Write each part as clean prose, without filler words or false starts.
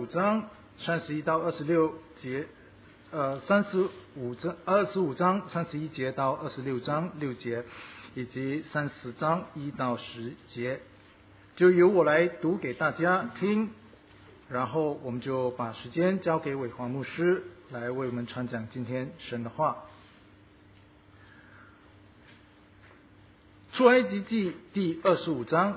25章31到26节25章31节到26章6节，以及30章1到10节，就由我来读给大家听，然后我们就把时间交给伟华牧师来为我们传讲今天神的话。出埃及记第25章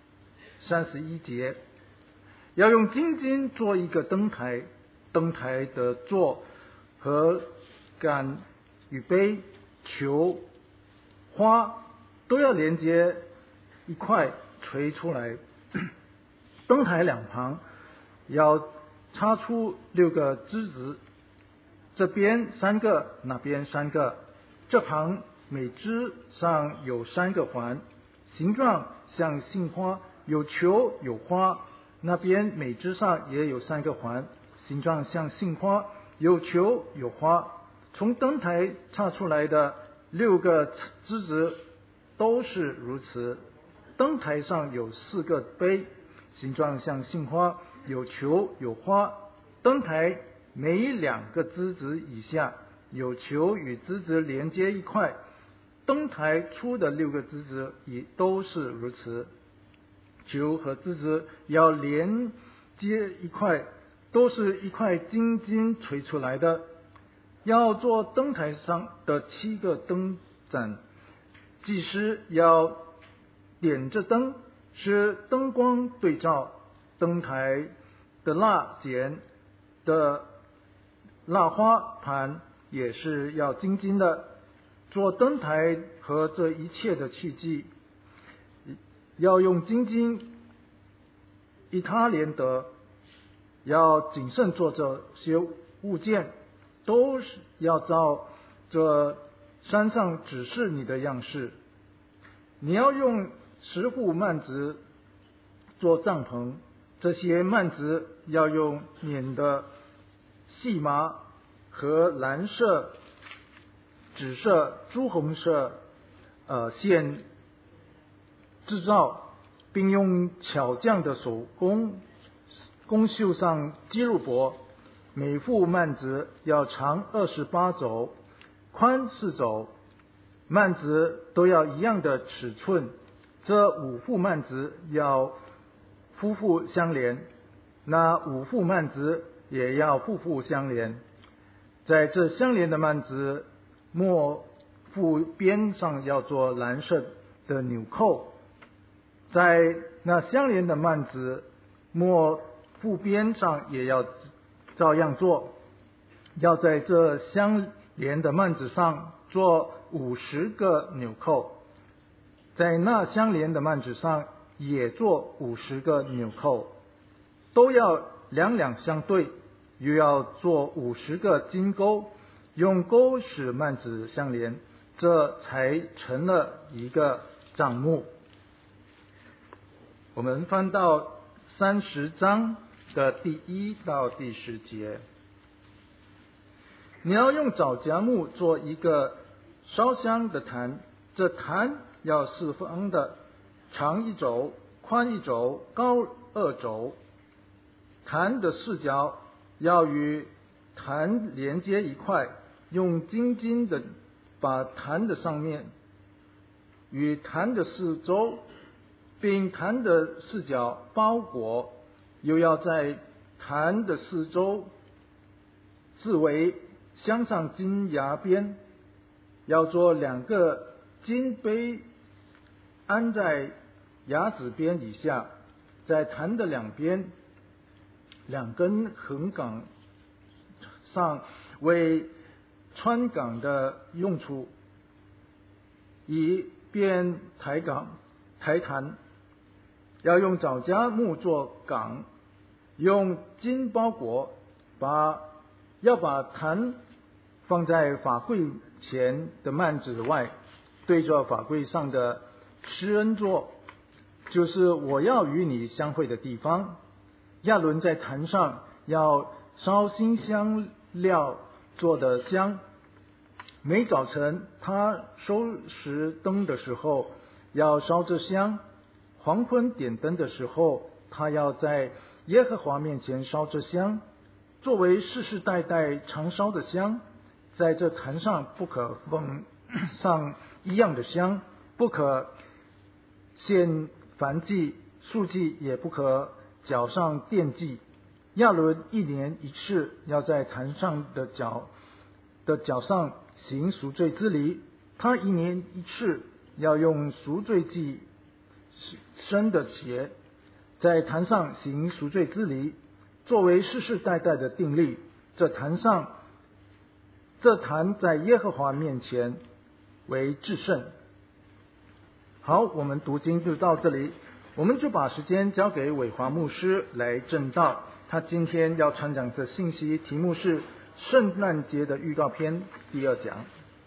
31节，要用金金做一个灯台，灯台的座和杆与杯、球、花都要连接一块垂出来。灯台两旁要插出6个枝子，这边3个，那边3个，这旁每枝上有3个环，形状像杏花，有球有花。那边每枝上也有3个环，形状像杏花，有球有花。从灯台插出来的6个枝子都是如此。灯台上有4个杯，形状像杏花，有球有花。灯台每2个枝子以下有球与枝子连接一块。灯台出的6个枝子也都是如此。球和枝子要连接一块，都是一块金金锤出来的。要做灯台上的7个灯盏，祭司要点着灯，使灯光对照。灯台的蜡剪的蜡花盘也是要金金的。做灯台和这一切的器具，要用金金一他连得，要谨慎做这些物件，都是要照这山上指示你的样式。你要用10户幔子做帐篷，这些幔子要用捻的细麻和蓝色、紫色、朱红色线制造，并用巧匠的手工绣上基路伯。每副幔子要长28肘，宽4肘，幔子都要一样的尺寸。这5副幔子要夫妇相连，那5副幔子也要夫妇相连。在这相连的幔子末副边上要做蓝色的纽扣，在那相连的幔子末副边上也要照样做。要在这相连的幔子上做50个纽扣，在那相连的幔子上也做50个纽扣，都要两两相对，又要做50个金钩，用钩使幔子相连，这才成了一个帐幕。我们翻到30章的第1到第10节。你要用枣荚木做一个烧香的坛，这坛要4方的，长1肘，宽1肘，高2肘。坛的4角要与坛连接一块，用金金的把坛的上面与坛的4周，并坛的4角包裹，又要在坛的4周四围镶上金牙边，要做2个金杯安在牙子边以下，在坛的两边2根横杆上为穿杆的用处，以便抬坛。要用枣荚木做杆，用金包裹，要把坛放在法柜前的幔子外，对着法柜上的施恩座，就是我要与你相会的地方。亚伦在坛上要烧新香料做的香，每早晨他收拾灯的时候要烧这香，黄昏点灯的时候他要在耶和华面前烧这香，作为世世代代常烧的香。在这坛上不可奉上一样的香，不可献燔祭、素祭，也不可缴上奠祭。亚伦1年1次要在坛上的脚上行赎罪之礼，他1年1次要用赎罪祭生的血在坛上行赎罪之礼，作为世世代代的定例。这坛在耶和华面前为至圣。好，我们读经就到这里，我们就把时间交给伟华牧师来证道。他今天要传讲的信息题目是圣诞节的预告篇第2讲。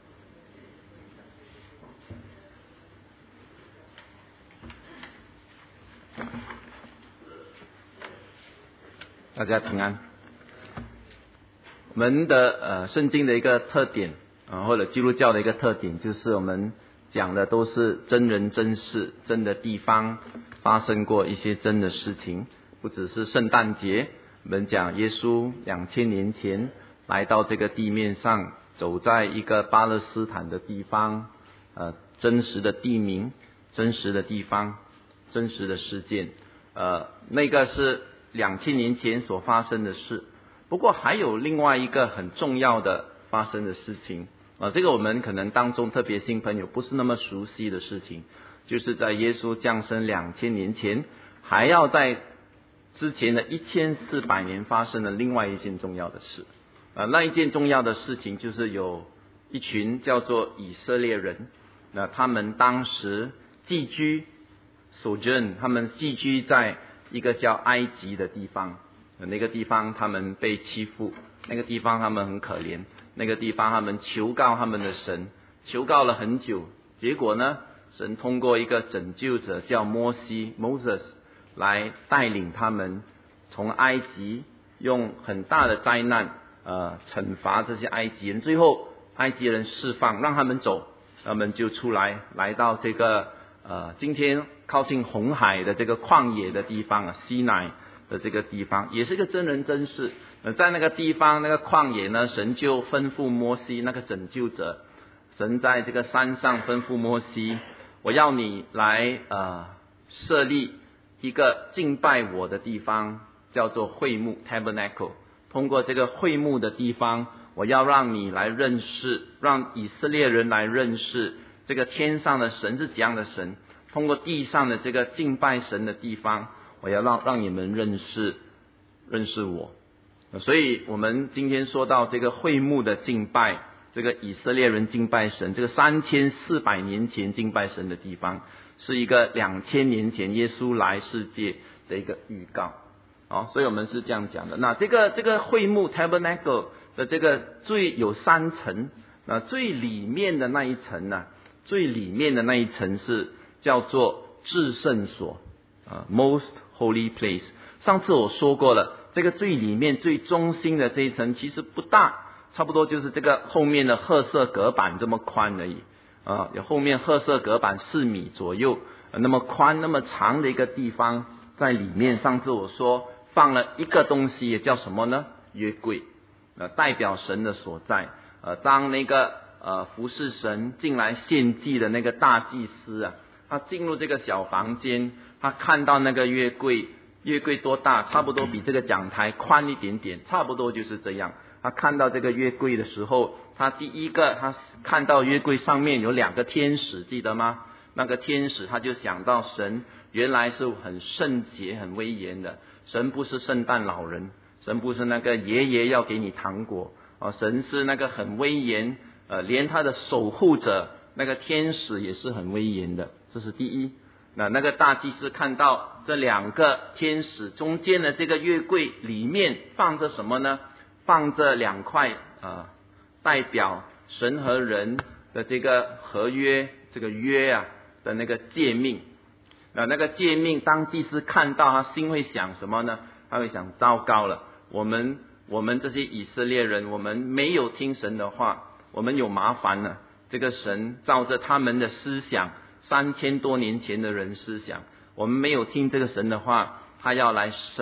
大家平安。我们的圣经的一个特点或者基督教的一个特点，就是我们讲的都是真人真事，真的地方发生过一些真的事情。不只是圣诞节，我们讲耶稣2000年前来到这个地面上，走在一个巴勒斯坦的地方，真实的地名、真实的地方、真实的事件，那个是2000年前所发生的事。不过还有另外一个很重要的发生的事情，这个我们可能当中特别新朋友不是那么熟悉的事情，就是在耶稣降生2000年前，还要在之前的1400年发生的另外一件重要的事。那一件重要的事情就是有一群叫做以色列人，那他们当时寄居 sojourn， 他们寄居在一个叫埃及的地方。那个地方他们被欺负，那个地方他们很可怜，那个地方他们求告他们的神，求告了很久，结果呢，神通过一个拯救者叫摩西 Moses 来带领他们从埃及用很大的灾难惩罚这些埃及人，最后埃及人释放让他们走，他们就出来到这个今天靠近红海的这个旷野的地方西乃的这个地方，也是个真人真事。在那个地方那个旷野呢，神就吩咐摩西那个拯救者，神在这个山上吩咐摩西，我要你来设立一个敬拜我的地方，叫做会幕 Tabernacle。 通过这个会幕的地方，我要让你来认识，让以色列人来认识这个天上的神是怎样的神，通过地上的这个敬拜神的地方，我要让你们认识我。所以我们今天说到这个会幕的敬拜，这个以色列人敬拜神，这个3400年前敬拜神的地方，是一个2000年前耶稣来世界的一个预告。所以我们是这样讲的。那这个会幕 Tabernacle 的这个有3层，那最里面的那一层呢，是叫做至圣所Most Holy Place。 上次我说过了，这个最里面最中心的这一层其实不大，差不多就是这个后面的褐色隔板这么宽而已有后面褐色隔板4米左右那么宽那么长的一个地方在里面。上次我说放了一个东西，也叫什么呢？约柜，代表神的所在。当那个服侍神进来献祭的那个大祭司他进入这个小房间，他看到那个约柜多大？差不多比这个讲台宽一点点，差不多就是这样。他看到这个约柜的时候，他第一个他看到约柜上面有2个天使，记得吗？那个天使他就想到神原来是很圣洁很威严的，神不是圣诞老人，神不是那个爷爷要给你糖果神是那个很威严连他的守护者那个天使也是很威严的，这是第一。那个大祭司看到这2个天使中间的这个约柜里面放着什么呢？放着2块代表神和人的这个合约，这个约的那个诫命。那个诫命当祭司看到，他心会想什么呢？他会想糟糕了，我们这些以色列人，我们没有听神的话，我们有麻烦了。这个神照着他们的思想3000多年前的人思想，我们没有听这个神的话，他要来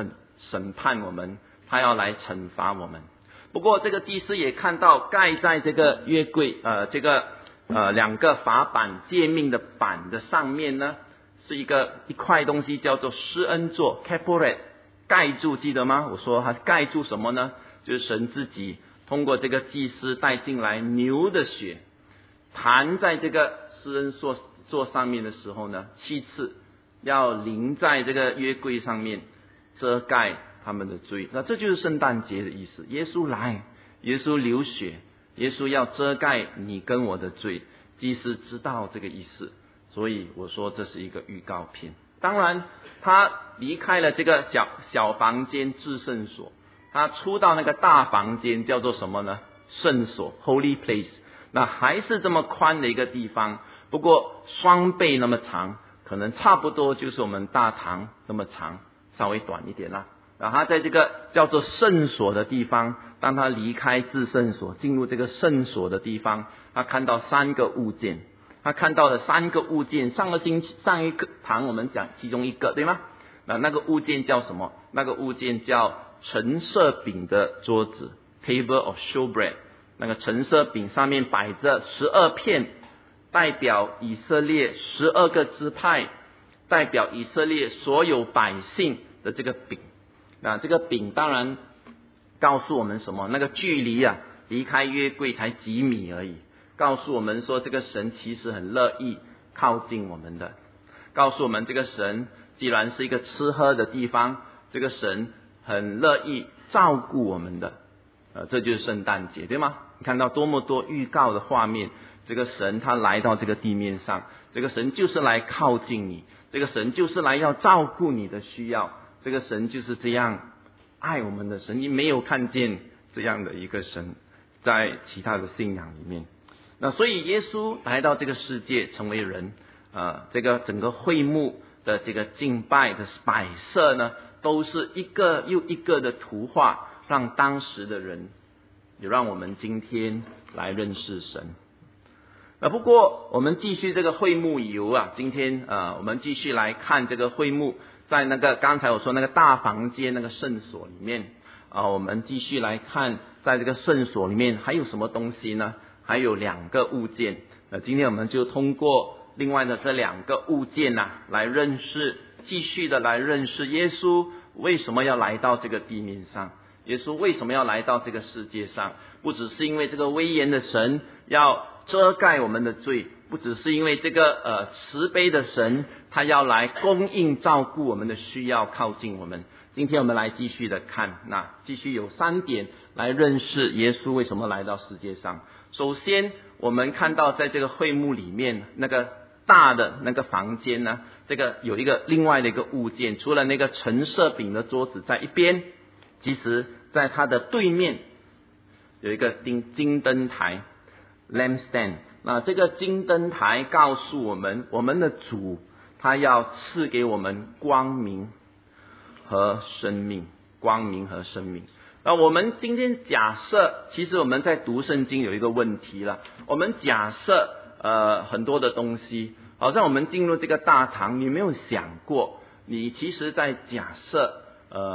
审判我们，他要来惩罚我们。不过这个祭司也看到盖在这个约柜两个法版诫命的板的上面呢，是一块东西叫做施恩座 caporet， 盖住，记得吗？我说它盖住什么呢？就是神自己通过这个祭司带进来牛的血，弹在这个施恩座上面的时候呢，7次要淋在这个约柜上面，遮盖他们的罪。那这就是圣诞节的意思，耶稣来，耶稣流血，耶稣要遮盖你跟我的罪。祭司知道这个意思，所以我说这是一个预告片。当然他离开了这个小房间至圣所，他出到那个大房间，叫做什么呢？圣所 Holy Place。 那还是这么宽的一个地方，不过双倍那么长，可能差不多就是我们大堂那么长，稍微短一点啦。然后他在这个叫做圣所的地方，当他离开至圣所进入这个圣所的地方，他看到3个物件。他看到了3个物件，上一堂我们讲其中一个，对吗？那个物件叫什么？那个物件叫陈设饼的桌子 Table of Showbread。 那个陈设饼上面摆着12片，代表以色列12个支派，代表以色列所有百姓的这个饼。那这个饼当然告诉我们什么？那个距离离开约柜才几米而已，告诉我们说这个神其实很乐意靠近我们的，告诉我们这个神既然是一个吃喝的地方，这个神很乐意照顾我们的。这就是圣诞节，对吗？你看到多么多预告的画面，这个神他来到这个地面上，这个神就是来靠近你，这个神就是来要照顾你的需要，这个神就是这样爱我们的神。你没有看见这样的一个神在其他的信仰里面。那所以耶稣来到这个世界成为人，这个整个会幕的这个敬拜的摆设呢，都是一个又一个的图画，让当时的人也让我们今天来认识神。不过我们继续这个会幕游今天我们继续来看这个会幕，在那个刚才我说那个大房间那个圣所里面我们继续来看，在这个圣所里面还有什么东西呢？还有2个物件。今天我们就通过另外的这2个物件来认识，继续的来认识耶稣为什么要来到这个地面上，耶稣为什么要来到这个世界上。不只是因为这个威严的神要遮盖我们的罪，不只是因为这个慈悲的神他要来供应照顾我们的需要，靠近我们。今天我们来继续的看，继续有3点来认识耶稣为什么来到世界上。首先我们看到在这个会幕里面那个大的那个房间呢，这个有一个另外的一个物件，除了那个陈设饼的桌子在一边，其实在它的对面有一个金灯台 lampstand。 那这个金灯台告诉我们，我们的主他要赐给我们光明和生命，光明和生命。那我们今天假设，其实我们在读圣经有一个问题了，我们假设很多的东西，好像我们进入这个大堂，你有没有想过，你其实在假设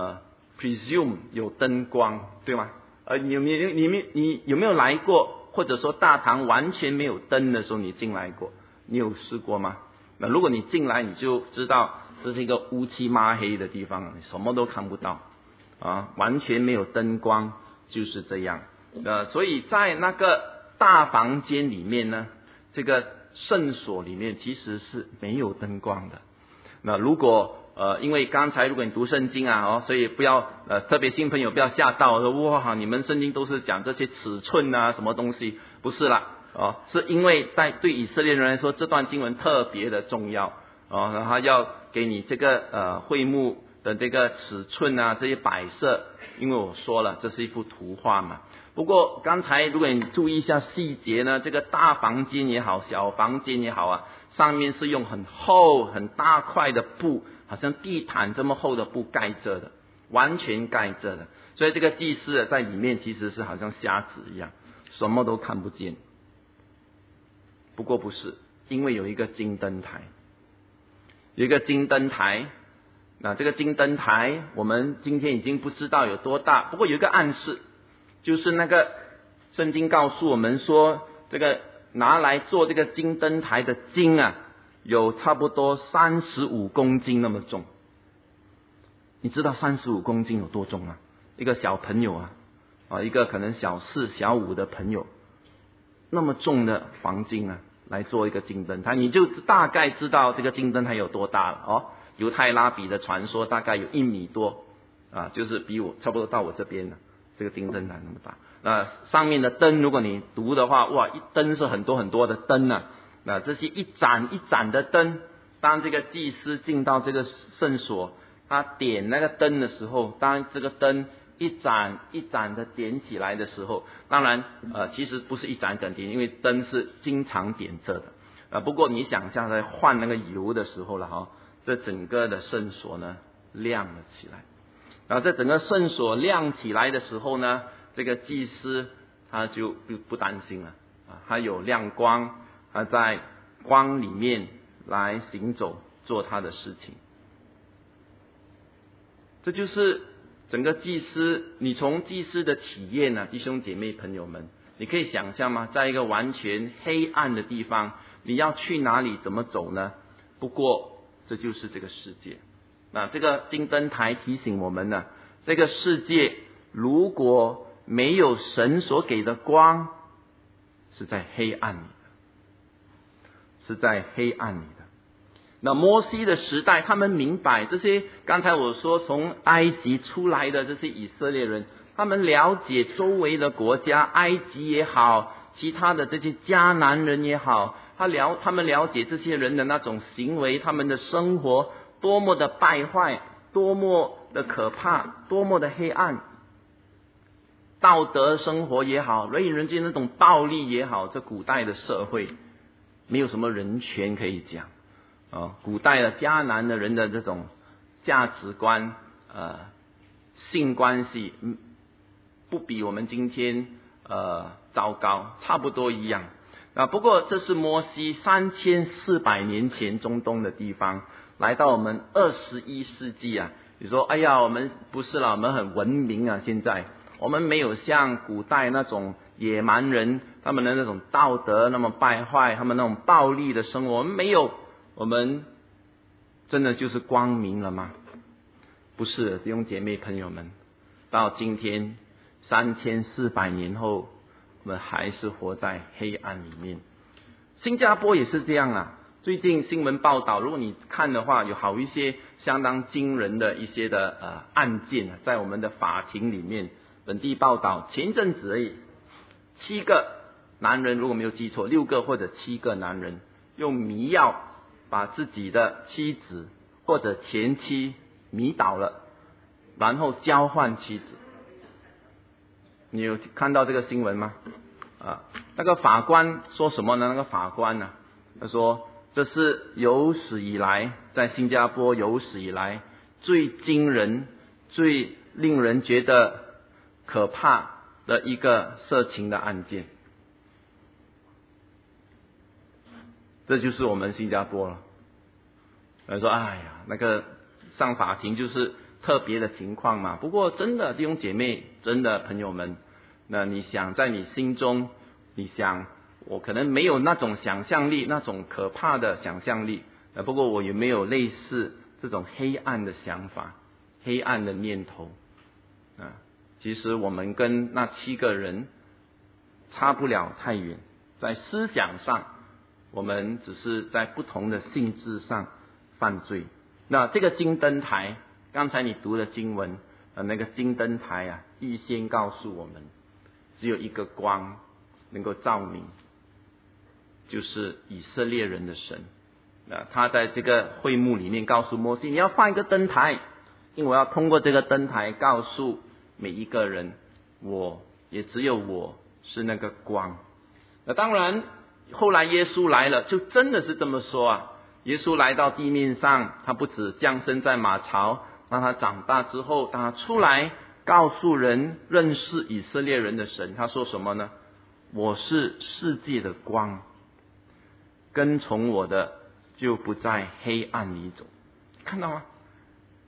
presume 有灯光，对吗？你有没有来过，或者说大堂完全没有灯的时候你进来过？你有试过吗？那如果你进来，你就知道这是一个乌漆抹黑的地方，你什么都看不到完全没有灯光，就是这样。所以在那个大房间里面呢，这个圣所里面其实是没有灯光的。那如果因为刚才如果你读圣经所以不要特别新朋友不要吓到说哇，你们圣经都是讲这些尺寸什么东西，不是啦是因为对以色列人来说，这段经文特别的重要然后要给你这个会幕的这个尺寸这些摆设，因为我说了这是一幅图画嘛。不过刚才如果你注意一下细节呢，这个大房间也好，小房间也好上面是用很厚很大块的布，好像地毯这么厚的布盖着的，完全盖着的。所以这个祭司在里面其实是好像瞎子一样，什么都看不见。不过不是，因为有一个金灯台，有一个金灯台那这个金灯台，我们今天已经不知道有多大，不过有一个暗示，就是那个圣经告诉我们说，这个拿来做这个金灯台的金啊，有差不多35公斤那么重。你知道35公斤有多重吗？一个小朋友一个可能小4、小5的朋友，那么重的黄金啊，来做一个金灯台，你就大概知道这个金灯台有多大了犹太拉比的传说大概有1米多就是比我差不多到我这边了，这个金灯台那么大。那上面的灯，如果你读的话，哇，一灯是很多很多的灯啊。那这些一盏一盏的灯，当这个祭司进到这个圣所，他点那个灯的时候，当这个灯一盏一盏的点起来的时候，当然其实不是一盏盏点，因为灯是经常点着的不过你想象在换那个油的时候了这整个的圣所呢亮了起来。然后这整个圣所亮起来的时候呢，这个祭司他就不担心了他有亮光，他在光里面来行走，做他的事情。这就是整个祭司，你从祭司的体验弟兄姐妹朋友们，你可以想象吗？在一个完全黑暗的地方，你要去哪里，怎么走呢？不过这就是这个世界。那这个金灯台提醒我们呢，这个世界如果没有神所给的光，是在黑暗里的，是在黑暗里的。那摩西的时代，他们明白这些，刚才我说从埃及出来的这些以色列人，他们了解周围的国家，埃及也好，其他的这些迦南人也好，他们了解这些人的那种行为，他们的生活多么的败坏，多么的可怕，多么的黑暗。道德生活也好，人与人之间那种暴力也好，这古代的社会没有什么人权可以讲古代的迦南的人的这种价值观性关系不比我们今天糟糕，差不多一样不过这是摩西3400年前中东的地方，来到我们21世纪你说哎呀，我们不是了，我们很文明现在我们没有像古代那种野蛮人，他们的那种道德那么败坏，他们那种暴力的生活，我们没有。我们真的就是光明了吗？不是，弟兄姐妹朋友们，到今天3400年后，我们还是活在黑暗里面。新加坡也是这样最近新闻报道，如果你看的话，有好一些相当惊人的一些的案件在我们的法庭里面。本地报道，前阵子而已，7个男人，如果没有记错，6个或者7个男人用迷药把自己的妻子或者前妻迷倒了，然后交换妻子。你有看到这个新闻吗？那个法官说什么呢？那个法官他说这是有史以来，在新加坡有史以来最惊人、最令人觉得可怕的一个色情的案件。这就是我们新加坡了。他说哎呀，那个上法庭就是特别的情况嘛。不过真的弟兄姐妹，真的朋友们，那你想在你心中，你想我可能没有那种想象力，那种可怕的想象力不过我有没有类似这种黑暗的想法，黑暗的念头其实我们跟那7个人差不了太远，在思想上我们只是在不同的性质上犯罪。那这个金灯台，刚才你读的经文那个金灯台预先告诉我们，只有一个光能够照明，就是以色列人的神他在这个会幕里面告诉摩西，你要放一个灯台，因为我要通过这个灯台告诉每一个人，我也只有我是那个光。那当然后来耶稣来了，就真的是这么说耶稣来到地面上，他不止降生在马槽，当他长大之后，当他出来告诉人认识以色列人的神，他说什么呢？我是世界的光，跟从我的就不在黑暗里走。看到吗？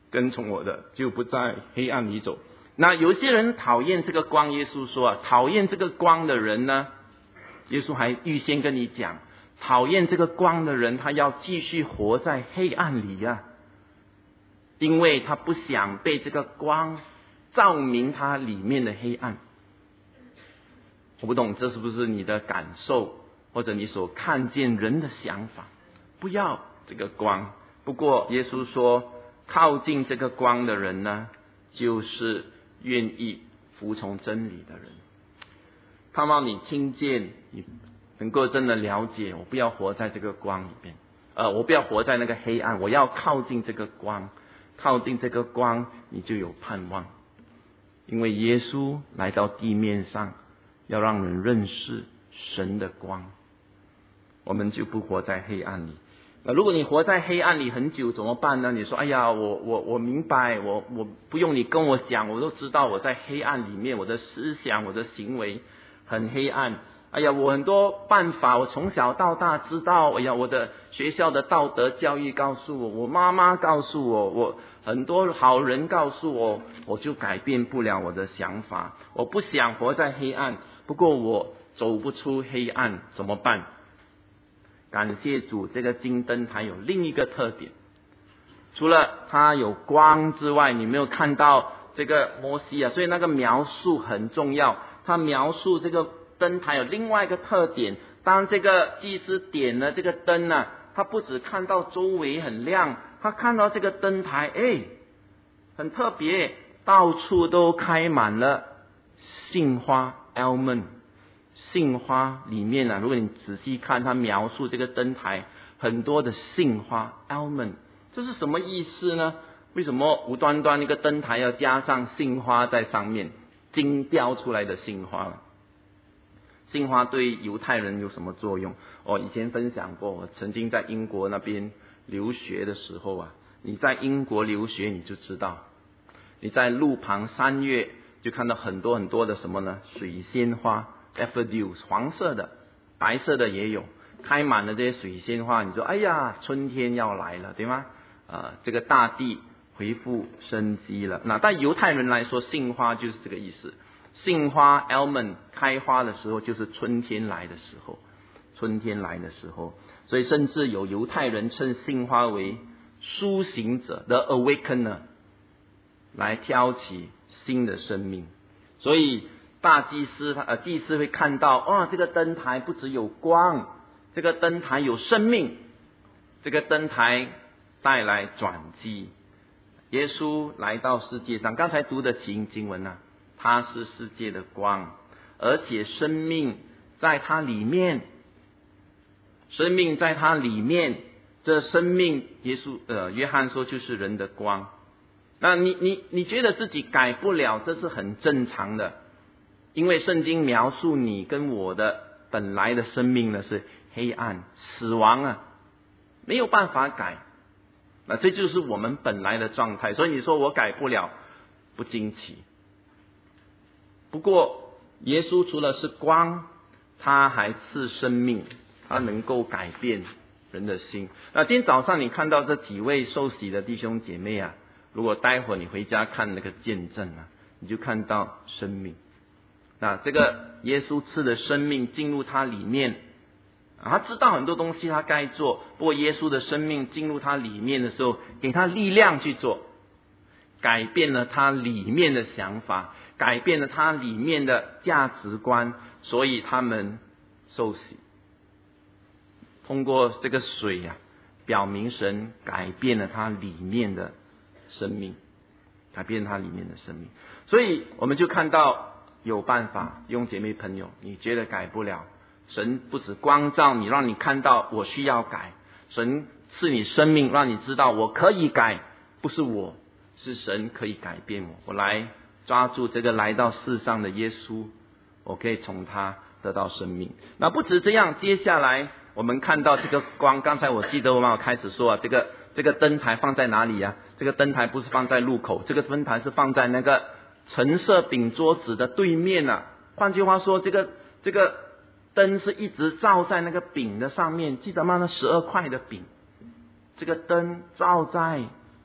跟从我的，就不在黑暗里走。那有些人讨厌这个光，耶稣说讨厌这个光的人呢，耶稣还预先跟你讲，讨厌这个光的人，他要继续活在黑暗里因为他不想被这个光照明他里面的黑暗。我不懂这是不是你的感受，或者你所看见人的想法。不要这个光。不过耶稣说，靠近这个光的人呢，就是愿意服从真理的人。盼望你听见，你能够真的了解，我不要活在这个光里边，我不要活在那个黑暗，我要靠近这个光。靠近这个光，你就有盼望。因为耶稣来到地面上，要让人认识神的光，我们就不活在黑暗里。那如果你活在黑暗里很久怎么办呢？你说，哎呀，我明白，我不用你跟我讲，我都知道我在黑暗里面，我的思想，我的行为很黑暗。哎呀，我很多办法，我从小到大知道。哎呀，我的学校的道德教育告诉我，我妈妈告诉我，我很多好人告诉我，我就改变不了我的想法。我不想活在黑暗，不过我走不出黑暗，怎么办？感谢主，这个金灯台有另一个特点，除了它有光之外，你没有看到这个摩西所以那个描述很重要。他描述这个灯台有另外一个特点，当这个祭司点了这个灯他不只看到周围很亮，他看到这个灯台很特别，到处都开满了杏花 almond。杏花里面如果你仔细看，他描述这个灯台很多的杏花 almond， 这是什么意思呢？为什么无端端一个灯台要加上杏花在上面？精雕出来的杏花。杏花对犹太人有什么作用？我以前分享过，我曾经在英国那边留学的时候你在英国留学你就知道，你在路旁3月就看到很多很多的什么呢？水仙花 daffodils， 黄色的白色的也有，开满了这些水仙花，你说哎呀春天要来了，对吗？这个大地恢复生机了。那对犹太人来说，杏花就是这个意思。杏花 almond 开花的时候就是春天来的时候，春天来的时候，所以甚至有犹太人称杏花为苏醒者 the awakener， 来挑起新的生命。所以大祭司祭司会看到这个灯台不只有光，这个灯台有生命，这个灯台带来转机。耶稣来到世界上，刚才读的经文他是世界的光，而且生命在他里面，生命在他里面，这生命约翰说就是人的光。那你觉得自己改不了，这是很正常的，因为圣经描述你跟我的本来的生命呢是黑暗死亡没有办法改。那这就是我们本来的状态，所以你说我改不了，不惊奇。不过耶稣除了是光，他还赐生命，他能够改变人的心。那今天早上你看到这几位受洗的弟兄姐妹如果待会儿你回家看那个见证你就看到生命。那这个耶稣赐的生命进入他里面他知道很多东西他该做，不过耶稣的生命进入他里面的时候，给他力量去做，改变了他里面的想法，改变了他里面的价值观，所以他们受洗。通过这个水表明神改变了他里面的生命，改变他里面的生命。所以我们就看到有办法。弟兄姐妹朋友，你觉得改不了，神不止光照你，让你看到我需要改，神赐你生命，让你知道我可以改，不是我，是神可以改变我。我来抓住这个来到世上的耶稣，我可以从他得到生命。那不止这样，接下来我们看到这个光，刚才我记得我们开始说这个灯台放在哪里这个灯台不是放在路口，这个灯台是放在那个陈设饼桌子的对面换句话说，这个灯是一直照在那个饼的上面，记得吗？那12块的饼，这个灯照在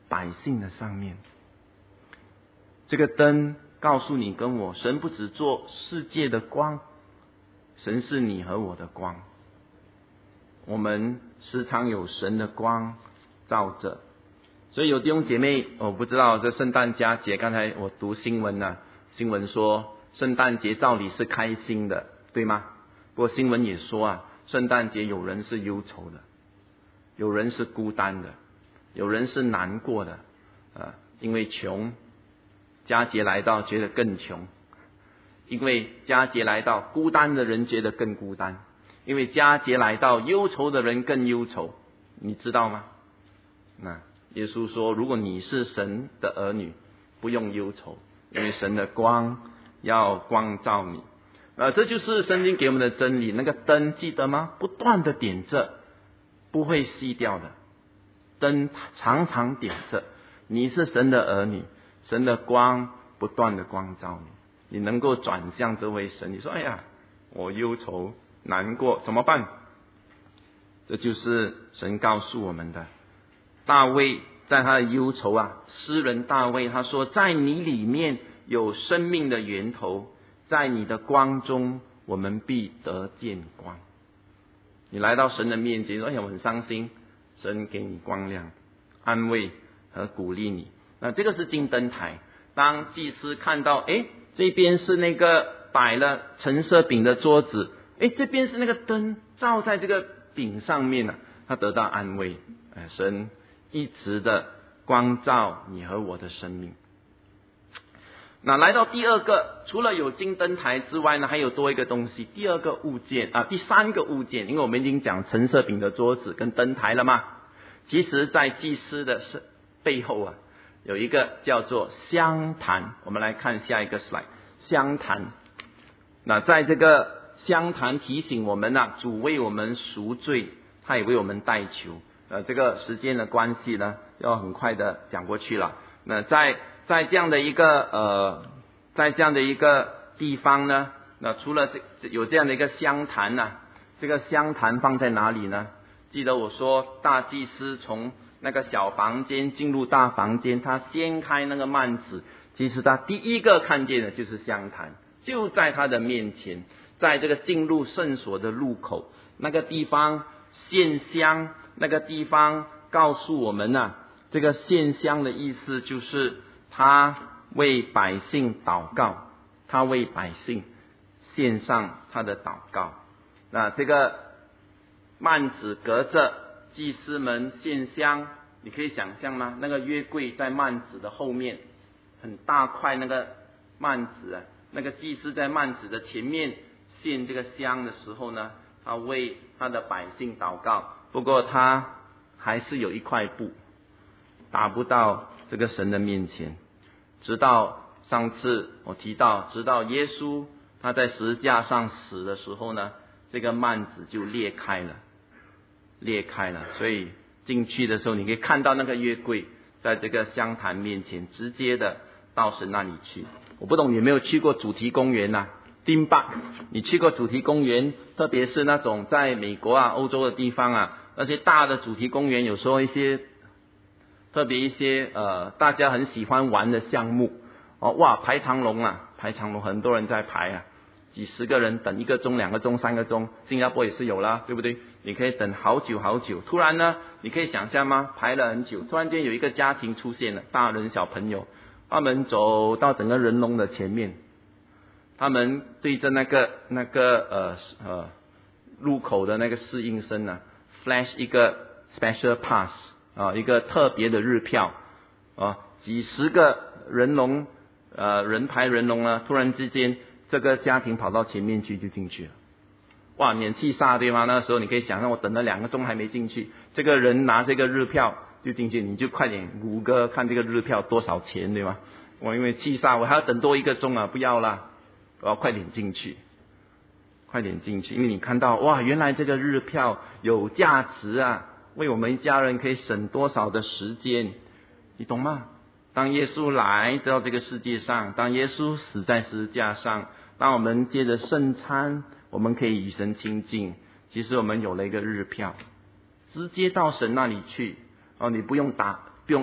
百姓的上面。这个灯告诉你跟我，神不只做世界的光，神是你和我的光。我们时常有神的光照着。所以有弟兄姐妹，我不知道这圣诞佳节，刚才我读新闻啊，新闻说圣诞节照理是开心的，对吗？不过新闻也说啊，圣诞节有人是忧愁的，有人是孤单的，有人是难过的，因为穷，佳节来到觉得更穷，因为佳节来到孤单的人觉得更孤单，因为佳节来到忧愁的人更忧愁，你知道吗？那耶稣说，如果你是神的儿女，不用忧愁，因为神的光要光照你。这就是圣经给我们的真理。那个灯记得吗？不断的点着，不会熄掉的。灯常常点着，你是神的儿女，神的光不断的光照你，你能够转向这位神。你说，哎呀，我忧愁难过怎么办？这就是神告诉我们的。大卫在他的忧愁啊，诗人大卫他说，在你里面有生命的源头，在你的光中我们必得见光。你来到神的面前说，哎呀，我很伤心，神给你光亮，安慰和鼓励你。那这个是金灯台，当祭司看到，这边是那个摆了陈设饼的桌子，这边是那个灯照在这个饼上面他得到安慰。神一直的光照你和我的生命。那来到第二个，除了有金灯台之外呢，还有多一个东西，第三个物件，因为我们已经讲陈设饼的桌子跟灯台了嘛。其实在祭司的背后有一个叫做香坛。我们来看下一个 slide， 香坛。那在这个香坛提醒我们主为我们赎罪，他也为我们代求。这个时间的关系呢，要很快的讲过去了。那在这样的一个地方呢，那除了有这样的一个香坛这个香坛放在哪里呢？记得我说大祭司从那个小房间进入大房间，他掀开那个幔子，其实他第一个看见的就是香坛，就在他的面前，在这个进入圣所的入口那个地方献香。那个地方告诉我们这个献香的意思就是他为百姓祷告，他为百姓献上他的祷告。那这个幔子隔着祭司们献香，你可以想象吗？那个约柜在幔子的后面，很大块那个幔子那个祭司在幔子的前面献这个香的时候呢，他为他的百姓祷告。不过他还是有一块布达不到这个神的面前，直到上次我提到，直到耶稣他在十字架上死的时候呢，这个幔子就裂开了。所以进去的时候，你可以看到那个约柜在这个香坛面前，直接的到神那里去。我不懂你有没有去过主题公园丁巴，你去过主题公园，特别是那种在美国欧洲的地方那些大的主题公园，有时候特别一些大家很喜欢玩的项目排长龙很多人在排几十个人等1个钟、2个钟、3个钟，新加坡也是有啦，对不对？你可以等好久好久。突然呢，你可以想象吗？排了很久，突然间有一个家庭出现了，大人小朋友，他们走到整个人龙的前面，他们对着那个入口的那个侍应生flash 一个 special pass 一个特别的日票几十个人龙人排人龙突然之间这个家庭跑到前面去就进去了。哇，免气煞对吗？那时候你可以想象，我等了2个钟还没进去，这个人拿这个日票就进去，你就快点谷歌看这个日票多少钱，对吗？我因为气煞，我还要等多1个钟不要啦，我要快点进去，因为你看到哇，原来这个日票有价值为我们一家人可以省多少的时间，你懂吗？当耶稣来到这个世界上，当耶稣死在十字架上，当我们借着圣餐，我们可以与神亲近。其实我们有了一个日票，直接到神那里去你不用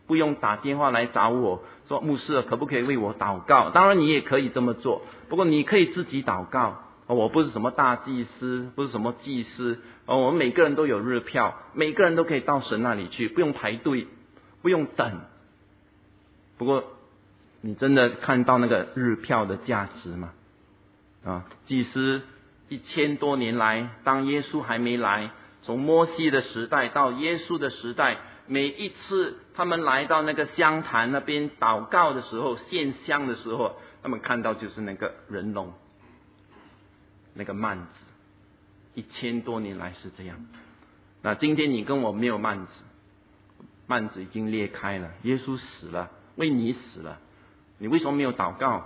不用打电话来找我说牧师可不可以为我祷告？当然你也可以这么做，不过你可以自己祷告。我不是什么大祭司，不是什么祭司，我们每个人都有日票，每个人都可以到神那里去，不用排队，不用等。不过你真的看到那个日票的价值吗？祭司1000多年来，当耶稣还没来，从摩西的时代到耶稣的时代，每一次他们来到那个香坛那边祷告的时候，献香的时候，他们看到就是那个人龙，那个幔子，1000多年来是这样。那今天你跟我没有幔子，幔子已经裂开了，耶稣死了，为你死了，你为什么没有祷告？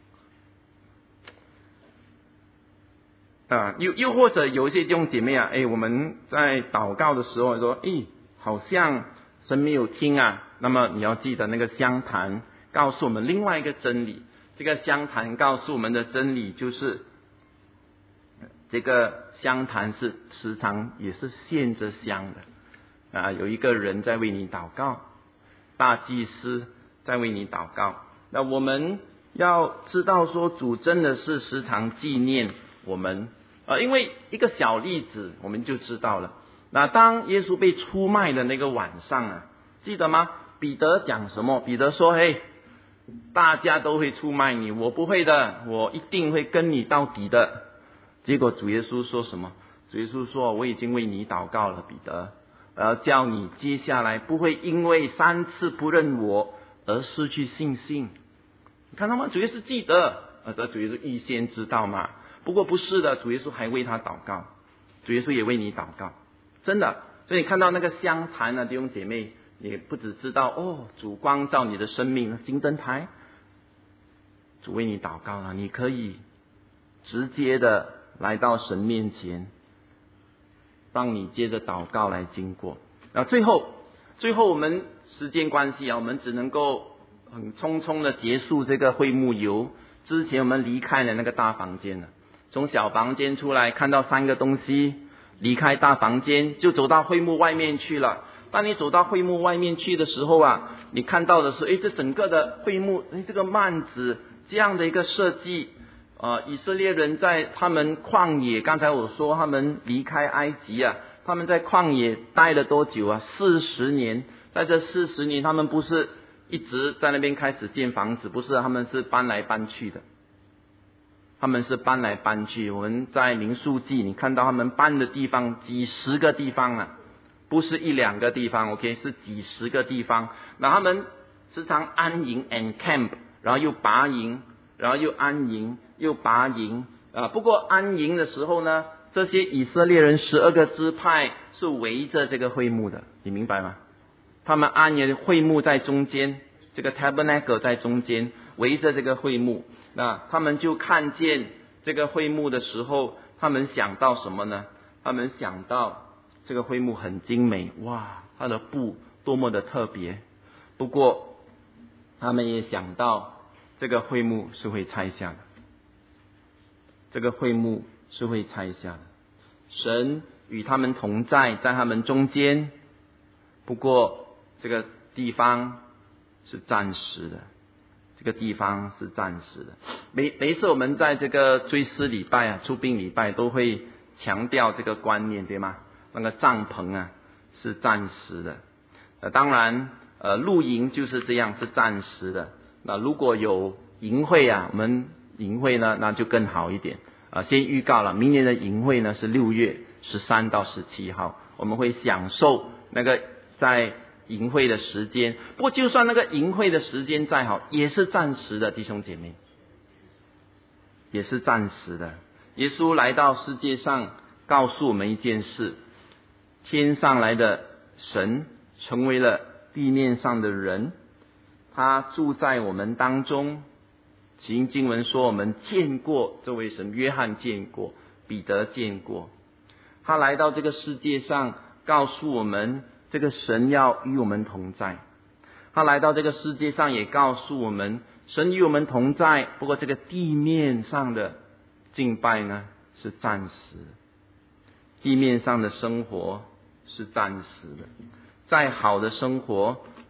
又或者有一些弟兄姐妹我们在祷告的时候说，好像神没有听啊。那么你要记得那个香坛告诉我们另外一个真理，这个香坛告诉我们的真理就是这个香坛是时常也是献着香的有一个人在为你祷告，大祭司在为你祷告。那我们要知道说，主真的是时常纪念我们因为一个小例子我们就知道了。那当耶稣被出卖的那个晚上记得吗？彼得讲什么？彼得说，大家都会出卖你，我不会的，我一定会跟你到底的。结果主耶稣说什么？主耶稣说，我已经为你祷告了，彼得，我要叫你接下来不会因为3次不认我而失去信心。你看到吗？主耶稣记得，这主耶稣预先知道嘛。不过不是的，主耶稣还为他祷告，主耶稣也为你祷告，真的。所以你看到那个香坛弟兄姐妹，你不只知道主光照你的生命，金灯台，主为你祷告了，你可以直接的来到神面前，让你接着祷告来经过。那最后我们时间关系我们只能够很匆匆的结束这个会幕游。之前我们离开了那个大房间了，从小房间出来看到3个东西，离开大房间就走到会幕外面去了。当你走到会幕外面去的时候你看到的是这整个的会幕，这个幔子这样的一个设计以色列人在他们旷野，刚才我说他们离开埃及他们在旷野待了多久40年。在这40年他们不是一直在那边开始建房子，不是，他们是搬来搬去的。他们是搬来搬去，我们在民数记你看到他们搬的地方几十个地方不是1、2个地方 OK， 是几十个地方。那他们时常安营 and camp， 然后又拔营，然后又安营又拔营不过安营的时候呢，这些以色列人12个支派是围着这个会幕的，你明白吗？他们安营，会幕在中间，这个 tabernacle 在中间，围着这个会幕。那他们就看见这个会幕的时候，他们想到什么呢？他们想到这个会幕很精美，哇，它的布多么的特别。不过他们也想到这个会幕是会拆下的，这个会幕是会拆下的。神与他们同在，在他们中间，不过这个地方是暂时的，这个地方是暂时的。每一次我们在这个追思礼拜出殡礼拜都会强调这个观念，对吗？那个帐篷是暂时的。当然露营就是这样，是暂时的。那如果有营会我们营会呢，那就更好一点先预告了，明年的营会呢是6月13到17号，我们会享受那个在营会的时间。不过就算那个营会的时间再好，也是暂时的，弟兄姐妹，也是暂时的。耶稣来到世界上告诉我们一件事，天上来的神成为了地面上的人，他住在我们当中。其实经文说我们见过这位神，约翰见过，彼得见过。他来到这个世界上告诉我们，这个神要与我们同在。他来到这个世界上也告诉我们，神与我们同在，不过这个地面上的敬拜呢是暂时的，地面上的生活是暂时的。再好的生活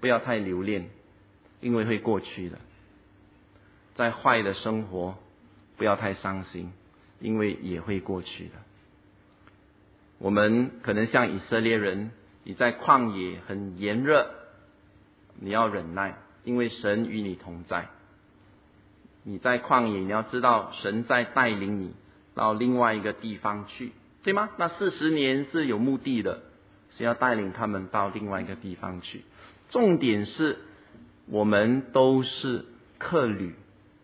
不要太留恋，因为会过去的。再坏的生活，不要太伤心，因为也会过去的。我们可能像以色列人，你在旷野很炎热，你要忍耐，因为神与你同在。你在旷野，你要知道神在带领你到另外一个地方去，对吗？那40年是有目的的，是要带领他们到另外一个地方去。重点是我们都是客旅，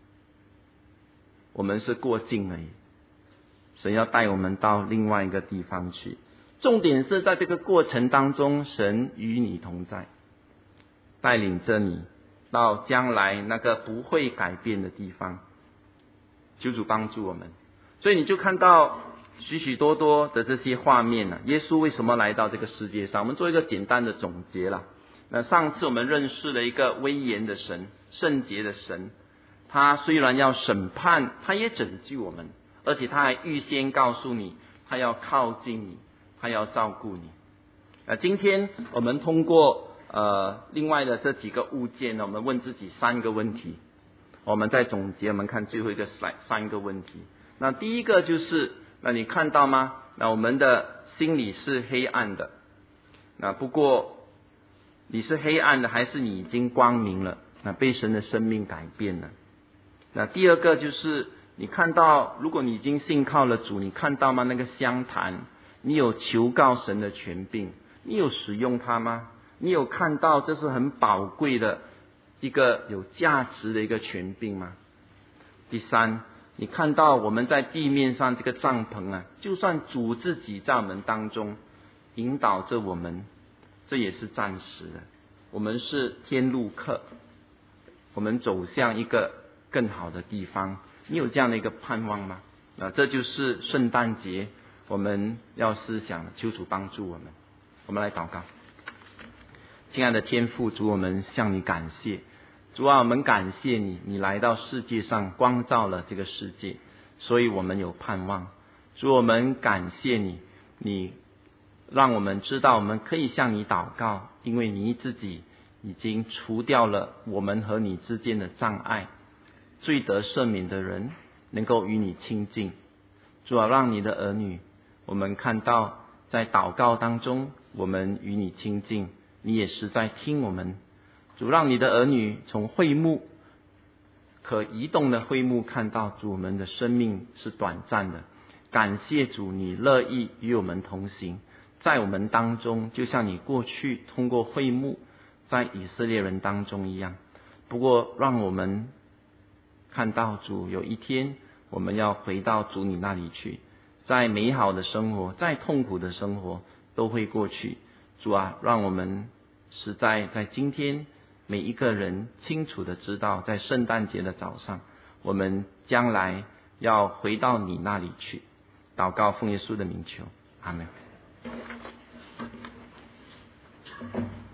我们是过境而已。神要带我们到另外一个地方去，重点是在这个过程当中，神与你同在，带领着你到将来那个不会改变的地方。求主帮助我们。所以你就看到许许多多的这些画面啊，耶稣为什么来到这个世界上？我们做一个简单的总结啦。那上次我们认识了一个威严的神，圣洁的神，他虽然要审判，他也拯救我们，而且他还预先告诉你，他要靠近你，他要照顾你。今天我们通过另外的这几个物件呢，我们问自己3个问题。我们再总结，我们看最后一个3个问题。那第一个就是，那你看到吗？那我们的心里是黑暗的。那不过你是黑暗的，还是你已经光明了？那被神的生命改变了。那第二个就是，你看到，如果你已经信靠了主，你看到吗？那个香坛，你有求告神的权柄，你有使用它吗？你有看到这是很宝贵的一个有价值的一个权柄吗？第三，你看到我们在地面上这个帐篷啊，就算主自己在我们当中引导着我们，这也是暂时的。我们是天路客，我们走向一个更好的地方。你有这样的一个盼望吗？这就是圣诞节我们要思想的，求主帮助我们。我们来祷告。亲爱的天父，主，我们向你感谢。主啊，我们感谢你，你来到世界上光照了这个世界，所以我们有盼望。主，我们感谢你，你让我们知道我们可以向你祷告，因为你自己已经除掉了我们和你之间的障碍，罪得赦免的人能够与你亲近。主啊，让你的儿女，我们看到在祷告当中我们与你亲近，你也是在听我们。主，让你的儿女从会幕可移动的会幕看到，主，我们的生命是短暂的。感谢主，你乐意与我们同行，在我们当中，就像你过去通过会幕在以色列人当中一样。不过让我们看到，主，有一天我们要回到主你那里去，再美好的生活，再痛苦的生活都会过去。主啊，让我们实在在今天每一个人清楚的知道，在圣诞节的早上，我们将来要回到你那里去。祷告奉耶稣的名求，阿们。